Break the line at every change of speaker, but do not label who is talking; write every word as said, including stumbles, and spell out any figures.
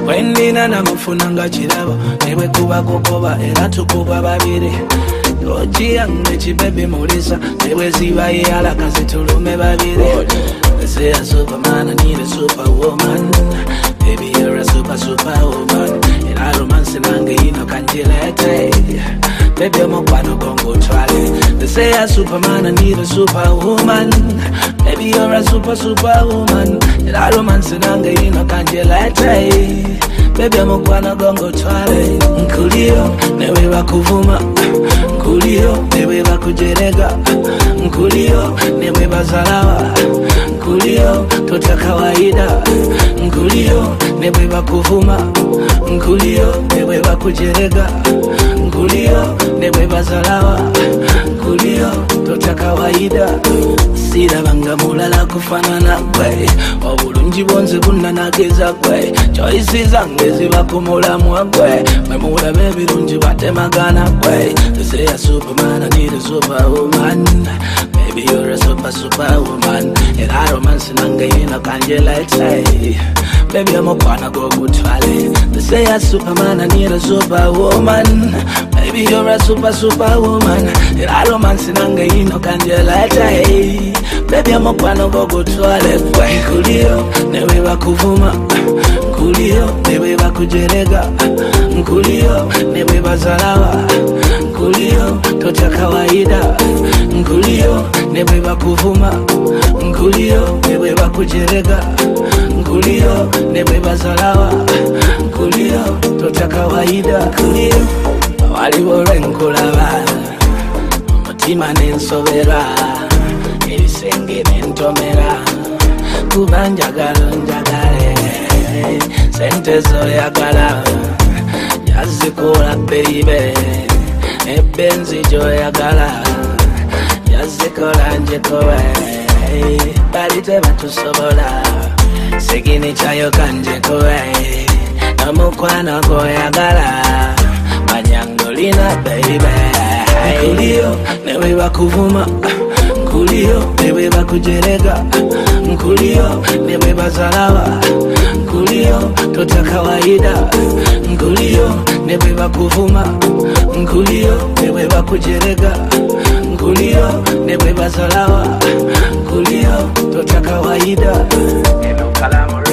Wendina na mfunanga chirabo Newe kuba kukoba era tukuba babiri Oji yange chibebi mulisa Newe ziba iyala kasi tulume babiri They say a superman, I need a superwoman Baby you're a super superwoman Ina romance nange ino kanjilete Baby I'm a kwano kongo chwale They say a superman, I need a superwoman Baby you're a super superwoman Ina romance nange ino kanjilete Baby I'm a kwano kongo chwale Nkulio, newe wakuvuma Nkulio, newe wakujerega Nkulio, newe bazalawa Nkulio, tota kawaida Nkulio, newe wakuvuma Nkulio, newe wakujerega Nkulio, newe bazalawa Nkulio, tota kawaida Sira banga mulala kufanana kwe Obulungi bonze bunanageza kwe Choices zange ziba kumulamu kwe Memula bebirungi batemagana kwe They say a superman, I need a superwoman Baby you're a super superwoman Era romance nange ino kanjilete Baby I'm a kwana go kutwale They say a superman, I need a superwoman Baby you're a super superwoman Era romance nange ino kanjilete Baby I'm a kwana go kutwale Nkulio, newe wakuvuma Nkulio, newe wakujerega Nkulio, newe bazalawa Nkulio, tota kawaida Nkulio, newe wakuvuma Nkulio, newe wakujerega Nkulio, newe bazalawa Nkulio, tota kawaida Nkulio, walibore nkulaba Mutima nensobera Ebisenge nentomera Kubanjagalo njagale Sente zoyagala Yazikola baby Ebenzi joyagala Yazikola njekowe Balite batusobola Segini chayo kanjekowe Namukwano goyagala Manyangolina baby Nkulio, newe wakuvuma Nkulio, newe wakujerega Nkulio, newe bazalawa Nkulio, tota kawaida Nkulio, newe wakuvuma Nkulio, newe wakujerega Nkulio, newe bazalawa Nkulio, tota kawaida Eno kalamu